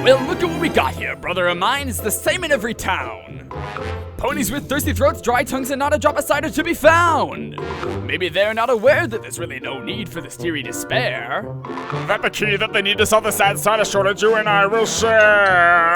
Well, look at what we got here, brother of mine. It's the same in every town. Ponies with thirsty throats, dry tongues, and not a drop of cider to be found. Maybe they're not aware that there's really no need for this teary despair. That the key that they need to solve the sad cider shortage you and I will share.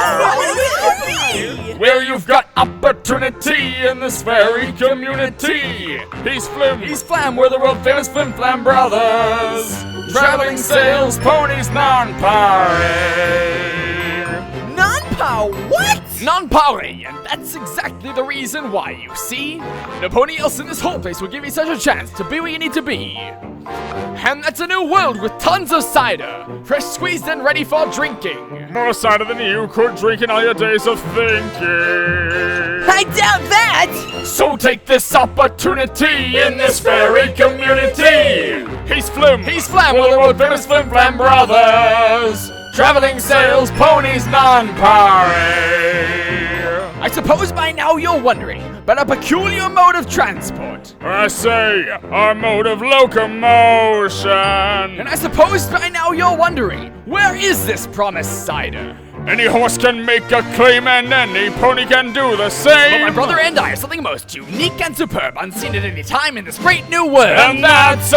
Well, you've got opportunity in this very community. He's Flim. He's Flam, we're the world famous Flim Flam brothers. Traveling sales, ponies, non-power. Non-power, what? Non-power, and that's exactly the reason why, you see? Nobody else in this whole place will give you such a chance to be what you need to be. And that's a new world with tons of cider, fresh squeezed and ready for drinking. More cider than you could drink in all your days of thinking. I doubt that! So take this opportunity in this very community. He's Flim. He's Flam, we're the world famous Flim Flam brothers. Traveling sales, ponies, non-power. I suppose by now you're wondering about a peculiar mode of transport. I say, our mode of locomotion. And I suppose by now you're wondering, where is this promised cider? Any horse can make a claim and any pony can do the same. But my brother and I are something most unique and superb, unseen at any time in this great new world. And that's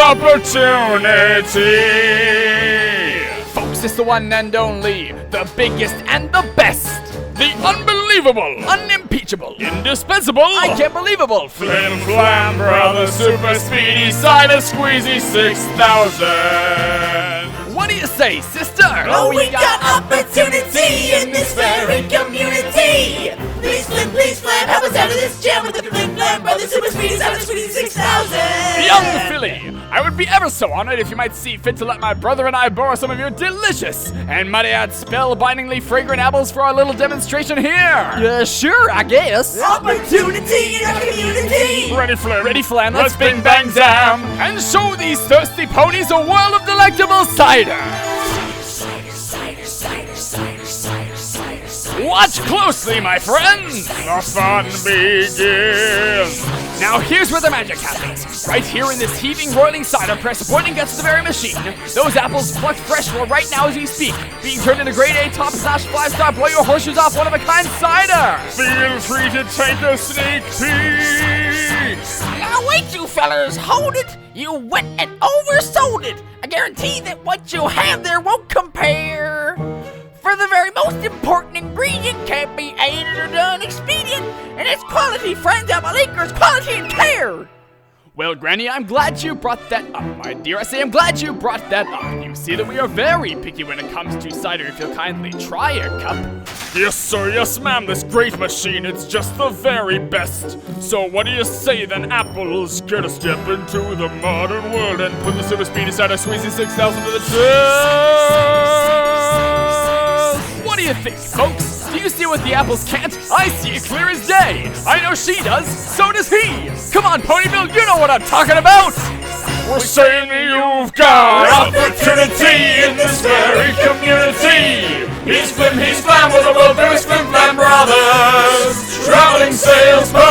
opportunity. Folks, it's the one and only, the biggest and the best. The unbelievable, Unimpeachable, indispensable, I can't believable, Flim Flam Brothers Super Speedy Cider Squeezy 6000. What do you say, sister? Oh, we got opportunity in this very community! Please, Flam, help us out of this jam with the Flim Flam Brothers Super Speedy Cider Squeezy 6000! Young Philly, I would be ever so honored if you might see fit to let my brother and I borrow some of your delicious and mighty add spellbindingly fragrant apples for our little demonstration here. Sure, I guess. Opportunity in our community! Ready, Flim? Ready, Flam? Let's bing bang zam and show these thirsty ponies a world of delectable cider. Watch closely, my friends. The fun begins. Now here's where the magic happens. Right here in this heaving, roiling cider press, pointing guts to the very machine. Those apples plucked fresh for right now as we speak, being turned into grade A top slash 5-star blow your horseshoes off one of a kind cider. Feel free to take a sneak peek. Now wait, you fellers, hold it! You went and oversold it! I guarantee that what you have there won't compare! For the very most important ingredient can't be aided or done expedient, and it's quality, friends, apple acres, quality and care! Well, Granny, I'm glad you brought that up, my dear. I say I'm glad you brought that up. You see that we are very picky when it comes to cider. If you'll kindly try a cup. Yes, sir, yes, ma'am, this great machine, it's just the very best. So what do you say then, apples? Get a step into the modern world and put the Super Speedy Cider Squeezy 6000 to the test. What do you think, folks? Do you see what the apples can't? I see it clear as day. I know she does, so does he. Come on, Ponyville, you know what I'm talking about. We're saying you've got opportunity in this very community. He's Flim Flam with the world famous Flim Flam Brothers. Traveling sales